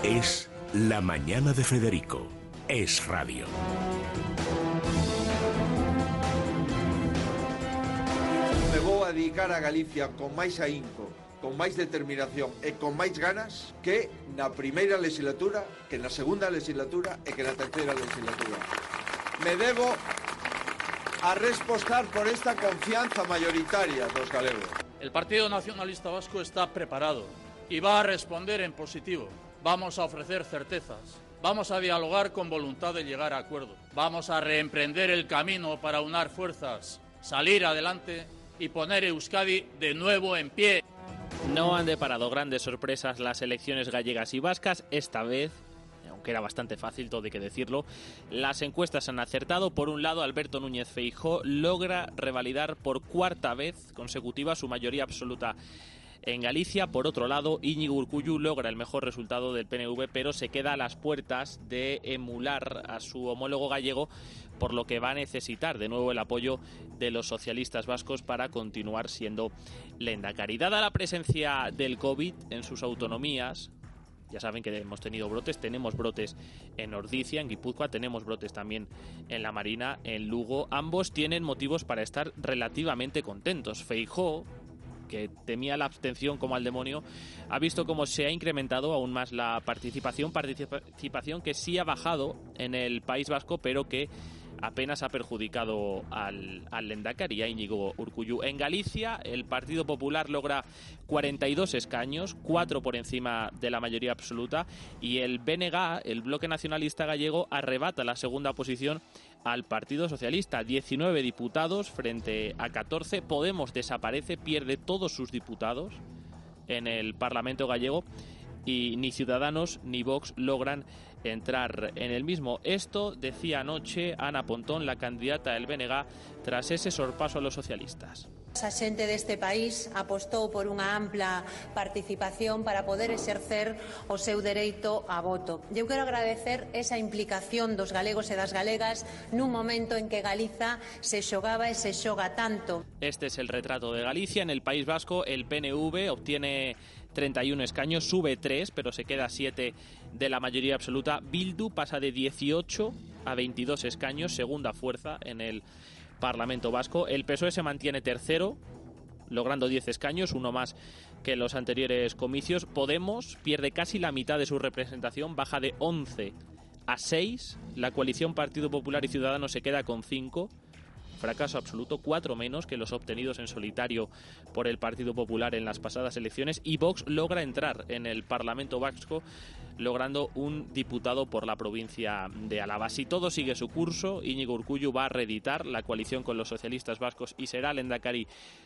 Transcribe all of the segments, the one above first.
Es La Mañana de Federico. Es radio. Me vou a dedicar a Galicia con máis ahínco, con máis determinación e con máis ganas que na primeira legislatura, que na segunda legislatura e que na terceira legislatura. Me debo a respostar por esta confianza mayoritaria dos galegos. El Partido Nacionalista Vasco está preparado y va a responder en positivo. Vamos a ofrecer certezas. Vamos a dialogar con voluntad de llegar a acuerdos. Vamos a reemprender el camino para unar fuerzas, salir adelante y poner Euskadi de nuevo en pie. No han deparado grandes sorpresas las elecciones gallegas y vascas. Esta vez, aunque era bastante fácil, todo hay que decirlo, las encuestas han acertado. Por un lado, Alberto Núñez Feijóo logra revalidar por cuarta vez consecutiva su mayoría absoluta en Galicia. Por otro lado, Íñigo Urkullu logra el mejor resultado del PNV, pero se queda a las puertas de emular a su homólogo gallego, por lo que va a necesitar de nuevo el apoyo de los socialistas vascos para continuar siendo lehendakari. Dada la presencia del COVID en sus autonomías, ya saben que hemos tenido brotes, tenemos brotes en Ordicia, en Guipúzcoa, tenemos brotes también en La Marina, en Lugo. Ambos tienen motivos para estar relativamente contentos. Feijóo, que temía la abstención como al demonio, ha visto cómo se ha incrementado aún más la participación que sí ha bajado en el País Vasco, pero que apenas ha perjudicado al lehendakari, a Íñigo Urkullu. En Galicia, el Partido Popular logra 42 escaños, 4 por encima de la mayoría absoluta, y el BNG, el Bloque Nacionalista Gallego, arrebata la segunda posición al Partido Socialista, 19 diputados frente a 14. Podemos desaparece, pierde todos sus diputados en el Parlamento gallego, y ni Ciudadanos ni Vox logran entrar en el mismo. Esto decía anoche Ana Pontón, la candidata del BNG, tras ese sorpaso a los socialistas. A xente deste país apostou por unha ampla participación para poder exercer o seu dereito a voto. Eu quero agradecer esa implicación dos galegos e das galegas nun momento en que Galiza se xogaba e se xoga tanto. Este es el retrato de Galicia. En el País Vasco, el PNV obtiene 31 escaños, sube 3, pero se queda 7 de la mayoría absoluta. Bildu pasa de 18 a 22 escaños, segunda fuerza en el Parlamento Vasco. El PSOE se mantiene tercero, logrando 10 escaños, uno más que en los anteriores comicios. Podemos pierde casi la mitad de su representación, baja de 11 a 6. La coalición Partido Popular y Ciudadanos se queda con 5. Fracaso absoluto, 4 menos que los obtenidos en solitario por el Partido Popular en las pasadas elecciones, y Vox logra entrar en el Parlamento Vasco, logrando un diputado por la provincia de Álava. Si todo sigue su curso, Íñigo Urkullu va a reeditar la coalición con los socialistas vascos y será lehendakari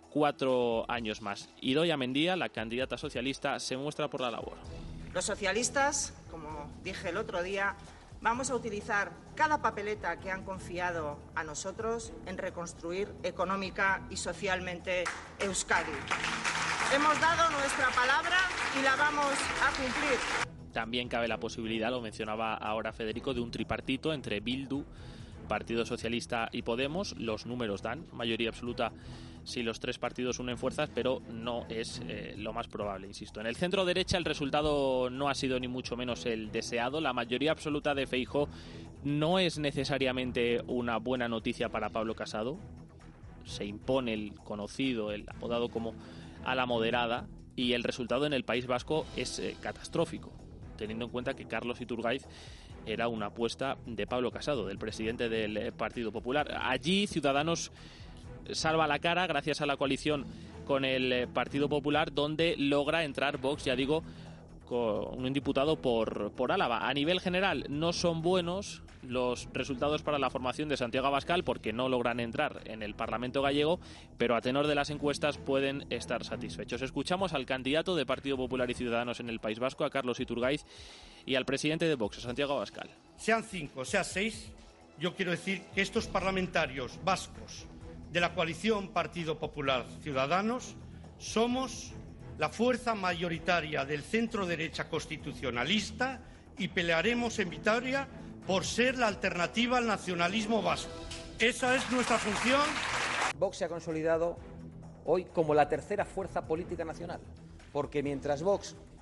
4 años más. Idoia Mendia, la candidata socialista, se muestra por la labor. Los socialistas, como dije el otro día, vamos a utilizar cada papeleta que han confiado a nosotros en reconstruir económica y socialmente Euskadi. Hemos dado nuestra palabra y la vamos a cumplir. También cabe la posibilidad, lo mencionaba ahora Federico, de un tripartito entre Bildu, Partido Socialista y Podemos. Los números dan mayoría absoluta si los tres partidos unen fuerzas, pero no es lo más probable, insisto. En el centro derecha el resultado no ha sido ni mucho menos el deseado. La mayoría absoluta de Feijóo no es necesariamente una buena noticia para Pablo Casado. Se impone el conocido, el apodado como a la moderada, y el resultado en el País Vasco es catastrófico, teniendo en cuenta que Carlos Iturgaiz era una apuesta de Pablo Casado, del presidente del Partido Popular. Allí Ciudadanos salva la cara gracias a la coalición con el Partido Popular, donde logra entrar Vox, ya digo, con un diputado por Álava. A nivel general no son buenos los resultados para la formación de Santiago Abascal, porque no logran entrar en el Parlamento gallego, pero a tenor de las encuestas pueden estar satisfechos. Escuchamos al candidato de Partido Popular y Ciudadanos en el País Vasco, a Carlos Iturgaiz, y al presidente de Vox, a Santiago Abascal. Sean 5, sean 6, yo quiero decir que estos parlamentarios vascos de la coalición Partido Popular Ciudadanos somos la fuerza mayoritaria del centro derecha constitucionalista y pelearemos en Vitoria por ser la alternativa al nacionalismo vasco. Esa es nuestra función. Vox se ha consolidado hoy como la tercera fuerza política nacional, porque mientras Vox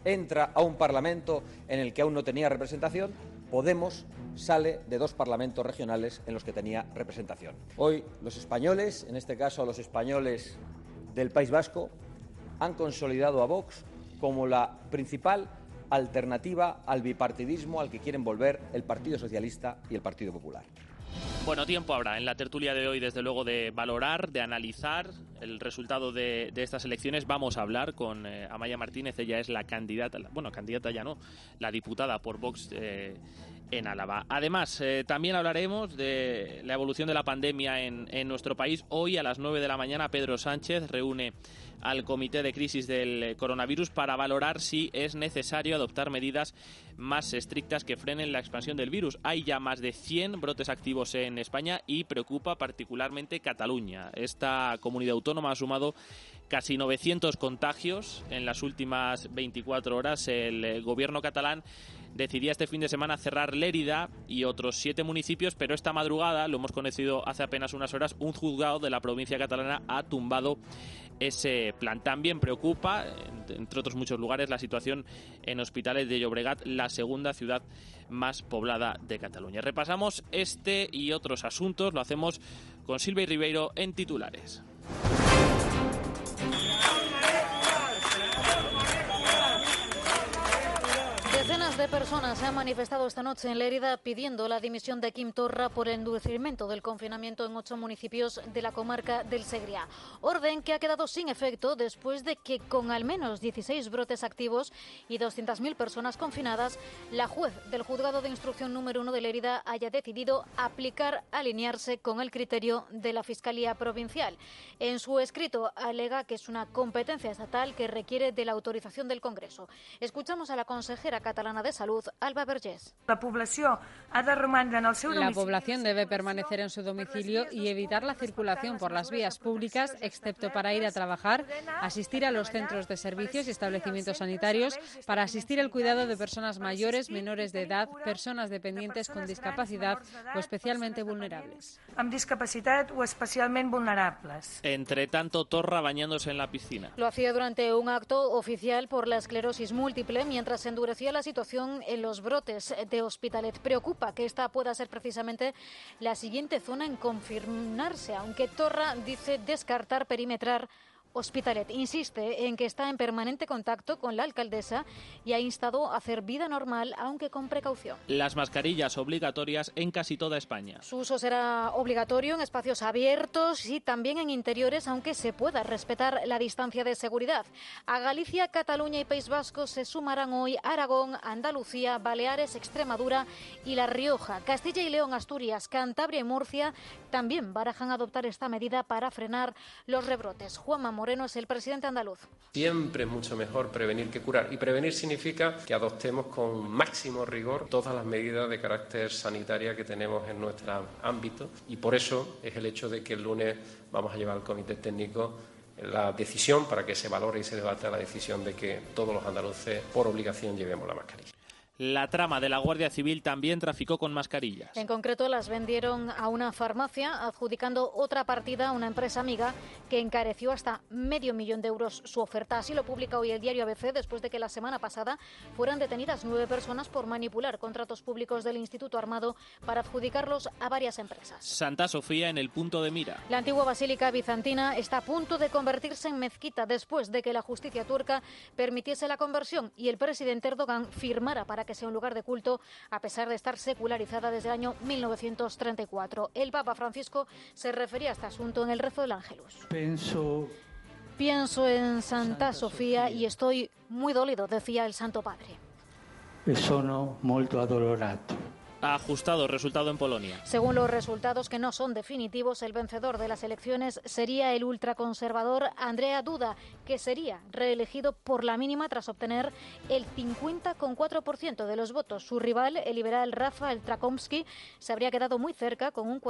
entra a un Parlamento en el que aún no tenía representación. Podemos sale de 2 parlamentos regionales en los que tenía representación. Hoy los españoles, en este caso los españoles del País Vasco, han consolidado a Vox como la principal alternativa al bipartidismo al que quieren volver el Partido Socialista y el Partido Popular. Bueno, tiempo habrá en la tertulia de hoy, desde luego, de valorar, de analizar el resultado de estas elecciones. Vamos a hablar con Amaia Martínez, ella es la candidata, candidata ya no, la diputada por Vox en Álava. Además, también hablaremos de la evolución de la pandemia en nuestro país. Hoy a las 9 de la mañana Pedro Sánchez reúne al Comité de Crisis del Coronavirus para valorar si es necesario adoptar medidas más estrictas que frenen la expansión del virus. Hay ya más de 100 brotes activos en España y preocupa particularmente Cataluña. Esta comunidad autónoma ha sumado casi 900 contagios en las últimas 24 horas. El gobierno catalán decidía este fin de semana cerrar Lérida y otros 7 municipios, pero esta madrugada, lo hemos conocido hace apenas unas horas, un juzgado de la provincia catalana ha tumbado ese plan. También preocupa, entre otros muchos lugares, la situación en Hospitalet de Llobregat, la segunda ciudad más poblada de Cataluña. Repasamos este y otros asuntos, lo hacemos con Silvia Ribeiro en titulares. Decenas de personas se han manifestado esta noche en Lérida pidiendo la dimisión de Quim Torra por el endurecimiento del confinamiento en 8 municipios de la comarca del Segrià. Orden que ha quedado sin efecto después de que, con al menos 16 brotes activos y 200.000 personas confinadas, la juez del Juzgado de Instrucción número 1 de Lérida haya decidido alinearse con el criterio de la Fiscalía Provincial. En su escrito alega que es una competencia estatal que requiere de la autorización del Congreso. Escuchamos a la consejera catalana de Salud, Alba Vergés. La población debe permanecer en su domicilio y evitar la circulación por las vías públicas, excepto para ir a trabajar, asistir a los centros de servicios y establecimientos sanitarios, para asistir al cuidado de personas mayores, menores de edad, personas dependientes con discapacidad o especialmente vulnerables. Entre tanto, Torra bañándose en la piscina. Lo hacía durante un acto oficial por la esclerosis múltiple mientras se endurecía la situación en los brotes de Hospitalet. Preocupa que esta pueda ser precisamente la siguiente zona en confirmarse, aunque Torra dice descartar perimetrar Hospitalet. Insiste en que está en permanente contacto con la alcaldesa y ha instado a hacer vida normal, aunque con precaución. Las mascarillas obligatorias en casi toda España. Su uso será obligatorio en espacios abiertos y también en interiores, aunque se pueda respetar la distancia de seguridad. A Galicia, Cataluña y País Vasco se sumarán hoy Aragón, Andalucía, Baleares, Extremadura y La Rioja. Castilla y León, Asturias, Cantabria y Murcia también barajan adoptar esta medida para frenar los rebrotes. Juanma Moreno es el presidente andaluz. Siempre es mucho mejor prevenir que curar. Y prevenir significa que adoptemos con máximo rigor todas las medidas de carácter sanitario que tenemos en nuestro ámbito. Y por eso es el hecho de que el lunes vamos a llevar al Comité Técnico la decisión para que se valore y se debata la decisión de que todos los andaluces, por obligación, llevemos la mascarilla. La trama de la Guardia Civil también traficó con mascarillas. En concreto, las vendieron a una farmacia, adjudicando otra partida a una empresa amiga que encareció hasta $500.000 euros su oferta. Así lo publica hoy el diario ABC, después de que la semana pasada fueran detenidas 9 personas por manipular contratos públicos del Instituto Armado para adjudicarlos a varias empresas. Santa Sofía en el punto de mira. La antigua basílica bizantina está a punto de convertirse en mezquita después de que la justicia turca permitiese la conversión y el presidente Erdogan firmara para que sea un lugar de culto, a pesar de estar secularizada desde el año 1934. El Papa Francisco se refería a este asunto en el rezo del Ángelus. Pienso en Santa Sofía y estoy muy dolido, decía el Santo Padre. Sono molto addolorato. Ajustado resultado en Polonia. Según los resultados, que no son definitivos, el vencedor de las elecciones sería el ultraconservador Andrzej Duda, que sería reelegido por la mínima tras obtener el 50,4% de los votos. Su rival, el liberal Rafał Trzaskowski, se habría quedado muy cerca con un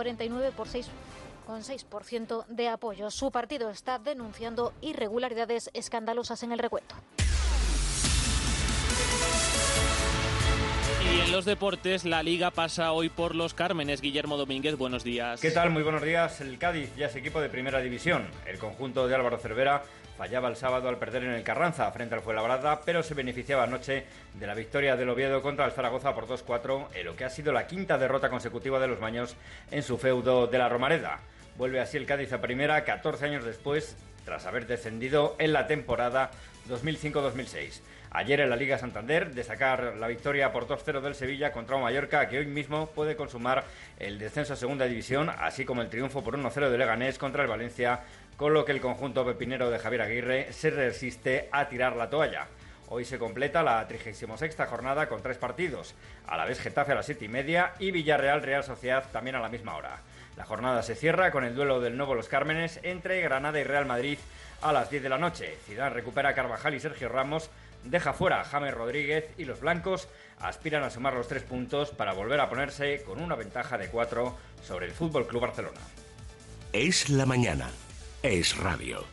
49,6% de apoyo. Su partido está denunciando irregularidades escandalosas en el recuento. Y en los deportes, la Liga pasa hoy por Los Cármenes. Guillermo Domínguez, buenos días. ¿Qué tal? Muy buenos días. El Cádiz ya es equipo de primera división. El conjunto de Álvaro Cervera fallaba el sábado al perder en el Carranza frente al Fuenlabrada, pero se beneficiaba anoche de la victoria del Oviedo contra el Zaragoza por 2-4, en lo que ha sido la quinta derrota consecutiva de los maños en su feudo de la Romareda. Vuelve así el Cádiz a primera 14 años después, tras haber descendido en la temporada 2005-2006. Ayer en la Liga Santander, destacar la victoria por 2-0 del Sevilla contra un Mallorca que hoy mismo puede consumar el descenso a segunda división, así como el triunfo por 1-0 de Leganés contra el Valencia, con lo que el conjunto pepinero de Javier Aguirre se resiste a tirar la toalla. Hoy se completa la 36ª jornada con 3 partidos, a la vez Getafe a las 7:30 y Villarreal-Real Sociedad también a la misma hora. La jornada se cierra con el duelo del nuevo Los Cármenes entre Granada y Real Madrid a las 10 de la noche. Zidane recupera a Carvajal y Sergio Ramos, deja fuera a James Rodríguez y los blancos aspiran a sumar los 3 puntos para volver a ponerse con una ventaja de 4 sobre el FC Barcelona. Es la mañana. Es radio.